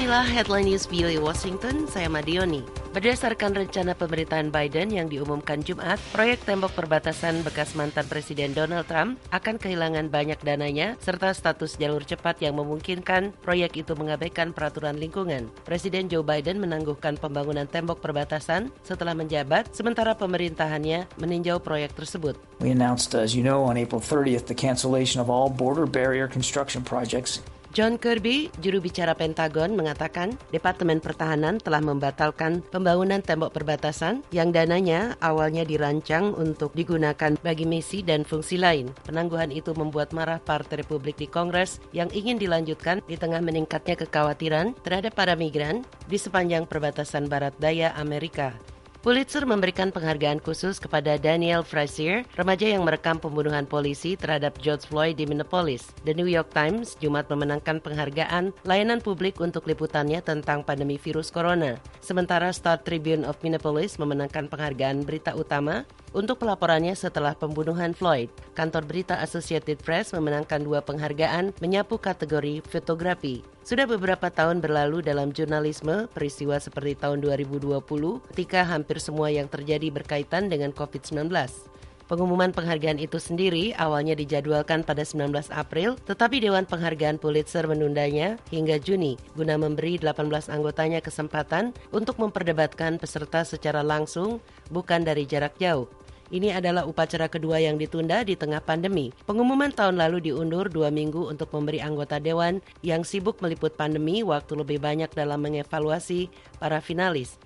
Inilah Headline News VOA Washington, saya Madioni. Berdasarkan rencana pemerintahan Biden yang diumumkan Jumat, proyek tembok perbatasan bekas mantan Presiden Donald Trump akan kehilangan banyak dananya serta status jalur cepat yang memungkinkan proyek itu mengabaikan peraturan lingkungan. Presiden Joe Biden menangguhkan pembangunan tembok perbatasan setelah menjabat, sementara pemerintahannya meninjau proyek tersebut. We announced, as you know, on April 30th, the cancellation of all border barrier construction projects. John Kirby, juru bicara Pentagon, mengatakan Departemen Pertahanan telah membatalkan pembangunan tembok perbatasan yang dananya awalnya dirancang untuk digunakan bagi misi dan fungsi lain. Penangguhan itu membuat marah Partai Republik di Kongres yang ingin dilanjutkan di tengah meningkatnya kekhawatiran terhadap para migran di sepanjang perbatasan barat daya Amerika. Pulitzer memberikan penghargaan khusus kepada Daniel Frazier, remaja yang merekam pembunuhan polisi terhadap George Floyd di Minneapolis. The New York Times Jumat memenangkan penghargaan layanan publik untuk liputannya tentang pandemi virus corona. Sementara Star Tribune of Minneapolis memenangkan penghargaan berita utama untuk pelaporannya setelah pembunuhan Floyd. Kantor berita Associated Press memenangkan 2 penghargaan menyapu kategori fotografi. Sudah beberapa tahun berlalu dalam jurnalisme, peristiwa seperti tahun 2020 ketika hampir semua yang terjadi berkaitan dengan COVID-19. Pengumuman penghargaan itu sendiri awalnya dijadwalkan pada 19 April, tetapi Dewan Penghargaan Pulitzer menundanya hingga Juni guna memberi 18 anggotanya kesempatan untuk memperdebatkan peserta secara langsung, bukan dari jarak jauh. Ini adalah upacara kedua yang ditunda di tengah pandemi. Pengumuman tahun lalu diundur 2 minggu untuk memberi anggota Dewan yang sibuk meliput pandemi waktu lebih banyak dalam mengevaluasi para finalis.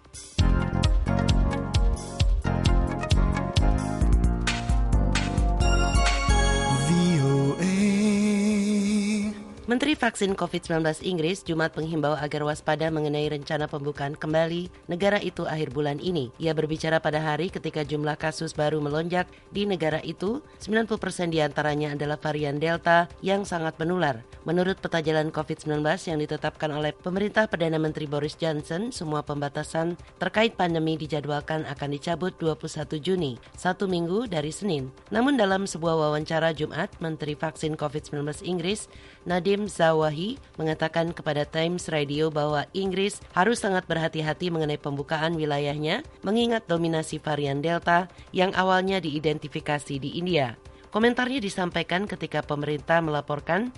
Menteri Vaksin COVID-19 Inggris Jumat menghimbau agar waspada mengenai rencana pembukaan kembali negara itu akhir bulan ini. Ia berbicara pada hari ketika jumlah kasus baru melonjak di negara itu, 90% diantaranya adalah varian Delta yang sangat menular. Menurut peta jalan COVID-19 yang ditetapkan oleh pemerintah Perdana Menteri Boris Johnson, semua pembatasan terkait pandemi dijadwalkan akan dicabut 21 Juni, 1 minggu dari Senin. Namun dalam sebuah wawancara Jumat, Menteri Vaksin COVID-19 Inggris, Nadiem Zawahi, mengatakan kepada Times Radio bahwa Inggris harus sangat berhati-hati mengenai pembukaan wilayahnya mengingat dominasi varian Delta yang awalnya diidentifikasi di India. Komentarnya disampaikan ketika pemerintah melaporkan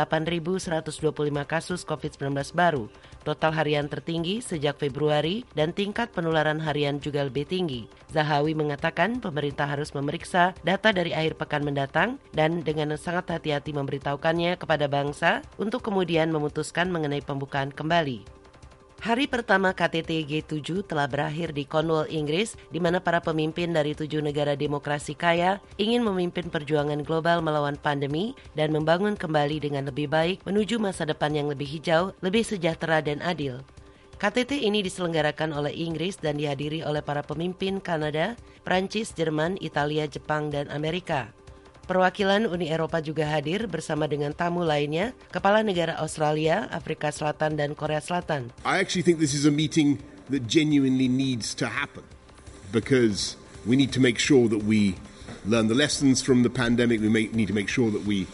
8.125 kasus COVID-19 baru, total harian tertinggi sejak Februari dan tingkat penularan harian juga lebih tinggi. Zahawi mengatakan pemerintah harus memeriksa data dari akhir pekan mendatang dan dengan sangat hati-hati memberitahukannya kepada bangsa untuk kemudian memutuskan mengenai pembukaan kembali. Hari pertama KTT G7 telah berakhir di Cornwall, Inggris, di mana para pemimpin dari 7 negara demokrasi kaya ingin memimpin perjuangan global melawan pandemi dan membangun kembali dengan lebih baik menuju masa depan yang lebih hijau, lebih sejahtera dan adil. KTT ini diselenggarakan oleh Inggris dan dihadiri oleh para pemimpin Kanada, Prancis, Jerman, Italia, Jepang, dan Amerika. Perwakilan Uni Eropa juga hadir bersama dengan tamu lainnya, kepala negara Australia, Afrika Selatan, dan Korea Selatan. I actually think this is a meeting that genuinely needs to happen because we need to make sure that we learn the lessons from the pandemic. We need to make sure that we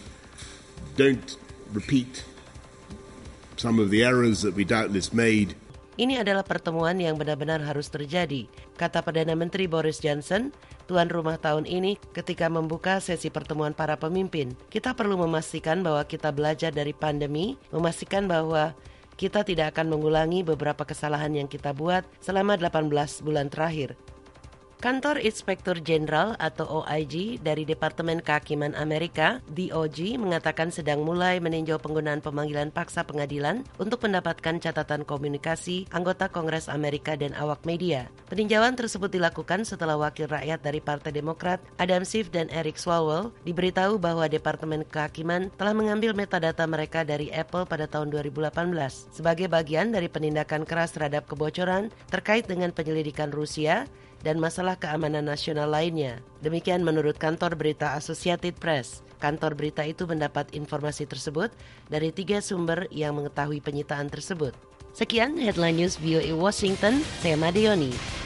don't repeat some of the errors that we doubtless made. Ini adalah pertemuan yang benar-benar harus terjadi, kata Perdana Menteri Boris Johnson, tuan rumah tahun ini ketika membuka sesi pertemuan para pemimpin. Kita perlu memastikan bahwa kita belajar dari pandemi, memastikan bahwa kita tidak akan mengulangi beberapa kesalahan yang kita buat selama 18 bulan terakhir. Kantor Inspektur Jenderal atau OIG dari Departemen Kehakiman Amerika, DOJ, mengatakan sedang mulai meninjau penggunaan pemanggilan paksa pengadilan untuk mendapatkan catatan komunikasi anggota Kongres Amerika dan awak media. Peninjauan tersebut dilakukan setelah wakil rakyat dari Partai Demokrat, Adam Schiff dan Eric Swalwell, diberitahu bahwa Departemen Kehakiman telah mengambil metadata mereka dari Apple pada tahun 2018 sebagai bagian dari penindakan keras terhadap kebocoran terkait dengan penyelidikan Rusia dan masalah keamanan nasional lainnya. Demikian menurut kantor berita Associated Press. Kantor berita itu mendapat informasi tersebut dari 3 sumber yang mengetahui penyitaan tersebut. Sekian Headline News VOA Washington, saya Madioni.